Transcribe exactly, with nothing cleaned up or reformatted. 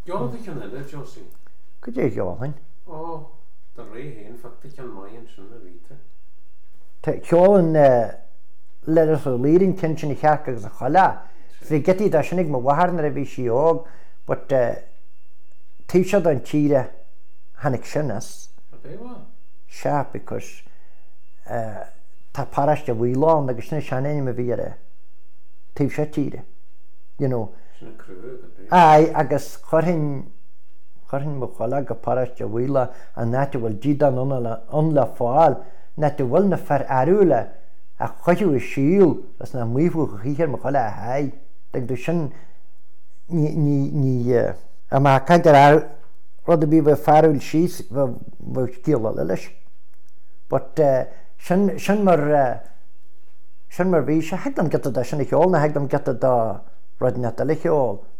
Geall dy chan eile, Josie? Go dé geálainn. Ó, da ré héin fat dy chan maien sin a víte. Tá ceálan leras ó lírin cin sin i cheach agus a chala. Bhí getí da sinnig mo waharnar a bhí si óg, but tísead an tíre hanig sinnas. A béwa? Se, because tá paraiste bhíláán agus sinna seanéine a bhíre. Tíb se tíre. You know. Sinna crúg a bé. Ai, agus chorhin chorhin mo chala go paraiste bhíla a náte bhfuil dídan anla fáil, náte bhfuil na fer arúla a choiú i síl as na muomhú go chichar mo chala a haid. Dag du sin ní a má caidir ar rud a bí bh farúil síos bh cíala leis. But sin mar sin mar bhí se heagdam geta da sinna cheáil na heagdam geta da rud neta le cheáil.